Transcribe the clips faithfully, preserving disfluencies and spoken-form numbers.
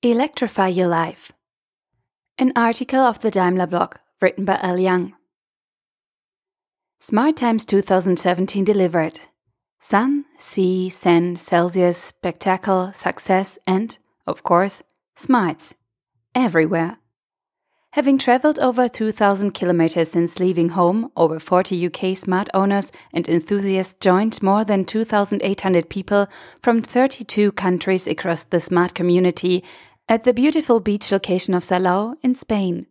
Electrify Your Life. An article of the Daimler blog, written by Al Young. Smart Times twenty seventeen delivered. Sun, sea, Zen, Celsius, spectacle, success and, of course, smarts. Everywhere. Having travelled over two thousand kilometers since leaving home, over forty U K smart owners and enthusiasts joined more than two thousand eight hundred people from thirty-two countries across the smart community at the beautiful beach location of Salau in Spain.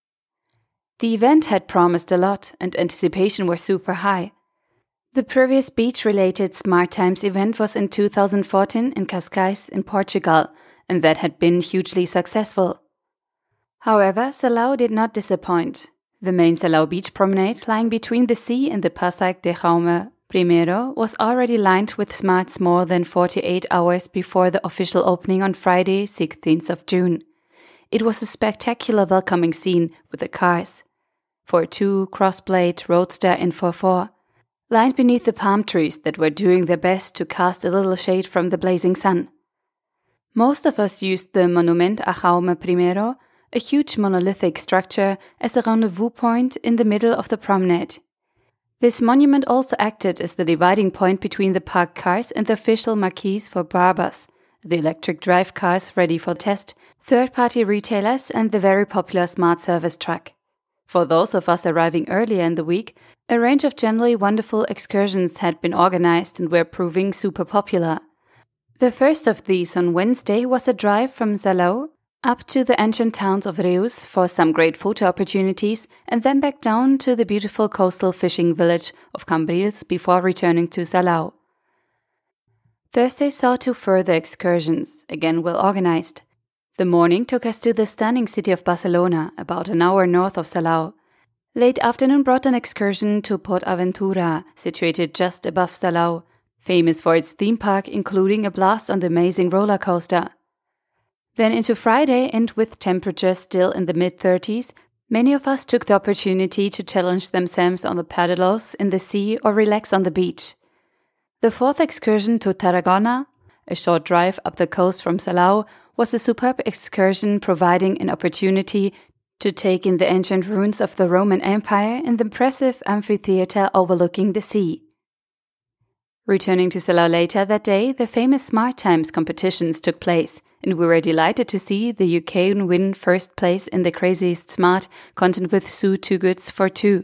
The event had promised a lot and anticipation was super high. The previous beach-related Smart Times event was in two thousand fourteen in Cascais in Portugal, and that had been hugely successful. However, Salau did not disappoint. The main Salau beach promenade, lying between the sea and the Passeig de Jaume I, was already lined with smarts more than forty-eight hours before the official opening on Friday, sixteenth of June. It was a spectacular welcoming scene with the cars, four two, Crossblade, Roadster and four four, lined beneath the palm trees that were doing their best to cast a little shade from the blazing sun. Most of us used the Monument a Jaume I, a huge monolithic structure, as a rendezvous point in the middle of the promenade. This monument also acted as the dividing point between the parked cars and the official marquees for Brabus, the electric drive cars ready for test, third-party retailers and the very popular smart service truck. For those of us arriving earlier in the week, a range of generally wonderful excursions had been organized and were proving super popular. The first of these on Wednesday was a drive from Salau up to the ancient towns of Reus for some great photo opportunities and then back down to the beautiful coastal fishing village of Cambrils before returning to Salau. Thursday saw two further excursions, again well organized. The morning took us to the stunning city of Barcelona, about an hour north of Salau. Late afternoon brought an excursion to Port Aventura, situated just above Salau, famous for its theme park, including a blast on the amazing roller coaster. Then into Friday, and with temperatures still in the mid-thirties, many of us took the opportunity to challenge themselves on the paddles in the sea or relax on the beach. The fourth excursion to Tarragona, a short drive up the coast from Salau, was a superb excursion providing an opportunity to take in the ancient ruins of the Roman Empire in the impressive amphitheater overlooking the sea. Returning to Salau later that day, the famous Smart Times competitions took place, and we were delighted to see the U K win first place in the Craziest Smart content with Sue Two Goods for Two.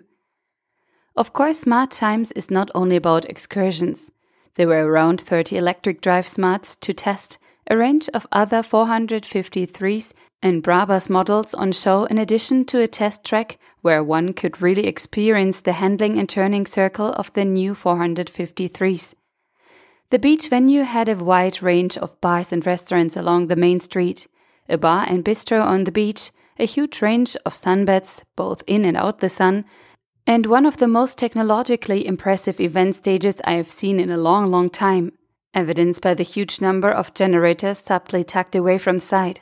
Of course, Smart Times is not only about excursions. There were around thirty electric drive smarts to test, a range of other four fifty-threes and Brabus models on show, in addition to a test track where one could really experience the handling and turning circle of the new four fifty-threes. The beach venue had a wide range of bars and restaurants along the main street, a bar and bistro on the beach, a huge range of sunbeds, both in and out the sun, and one of the most technologically impressive event stages I have seen in a long, long time, evidenced by the huge number of generators subtly tucked away from sight.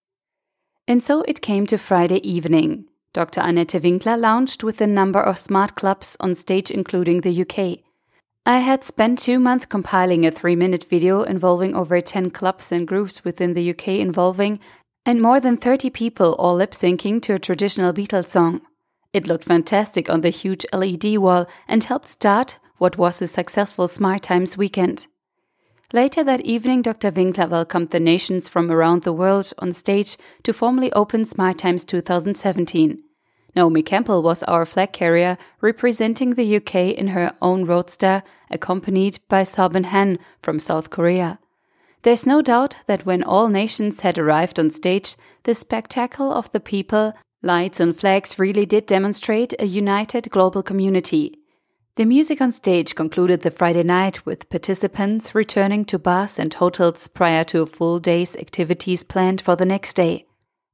And so it came to Friday evening. Doctor Annette Winkler launched with a number of smart clubs on stage, including the U K. I had spent two months compiling a three-minute video involving over ten clubs and groups within the U K involving, and more than thirty people all lip-syncing to a traditional Beatles song. It looked fantastic on the huge L E D wall and helped start what was a successful Smart Times weekend. Later that evening, Doctor Winkler welcomed the nations from around the world on stage to formally open Smart Times twenty seventeen. Naomi Campbell was our flag carrier, representing the U K in her own roadster, accompanied by Sobin Han from South Korea. There's no doubt that when all nations had arrived on stage, the spectacle of the people, lights and flags really did demonstrate a united global community. The music on stage concluded the Friday night with participants returning to bars and hotels prior to a full day's activities planned for the next day.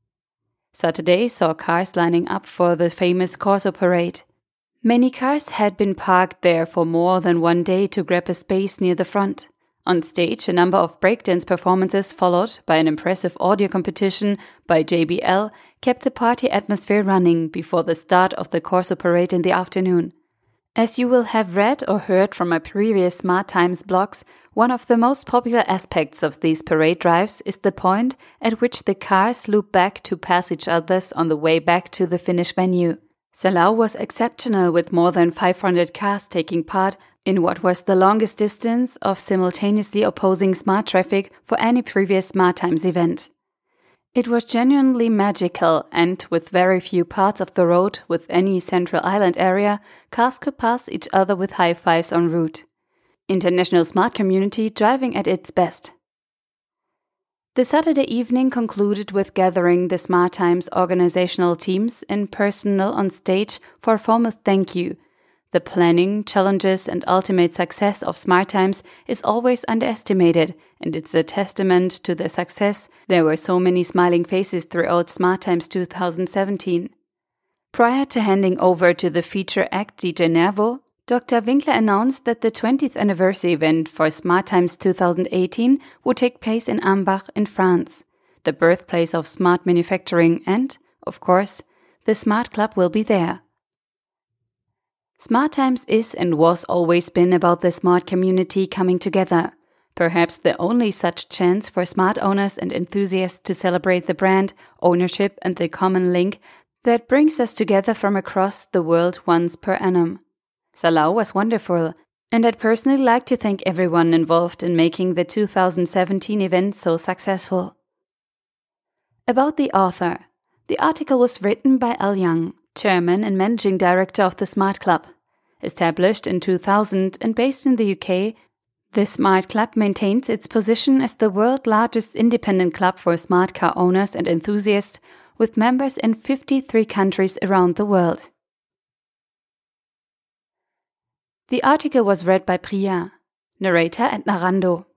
Saturday saw cars lining up for the famous Corso Parade. Many cars had been parked there for more than one day to grab a space near the front. On stage, a number of breakdance performances followed by an impressive audio competition by J B L kept the party atmosphere running before the start of the Corso Parade in the afternoon. As you will have read or heard from my previous Smart Times blogs, one of the most popular aspects of these parade drives is the point at which the cars loop back to pass each other on the way back to the finish venue. Salau was exceptional, with more than five hundred cars taking part in what was the longest distance of simultaneously opposing smart traffic for any previous Smart Times event. It was genuinely magical, and with very few parts of the road with any central island area, cars could pass each other with high fives en route. International smart community driving at its best. The Saturday evening concluded with gathering the Smart Times organizational teams in personnel on stage for a formal thank you. The planning, challenges and ultimate success of Smart Times is always underestimated, and it's a testament to the success. There were so many smiling faces throughout Smart Times two thousand seventeen. Prior to handing over to the feature act D J Nervo, Doctor Winkler announced that the twentieth anniversary event for Smart Times two thousand eighteen would take place in Ambach in France, the birthplace of smart manufacturing, and, of course, the Smart Club will be there. Smart Times is and was always been about the smart community coming together. Perhaps the only such chance for smart owners and enthusiasts to celebrate the brand, ownership and the common link that brings us together from across the world once per annum. Salau was wonderful, and I'd personally like to thank everyone involved in making the two thousand seventeen event so successful. About the author. The article was written by Al Young, Chairman and Managing Director of the Smart Club. Established in two thousand and based in the U K, the Smart Club maintains its position as the world's largest independent club for smart car owners and enthusiasts, with members in fifty-three countries around the world. The article was read by Priya, narrator at Narando.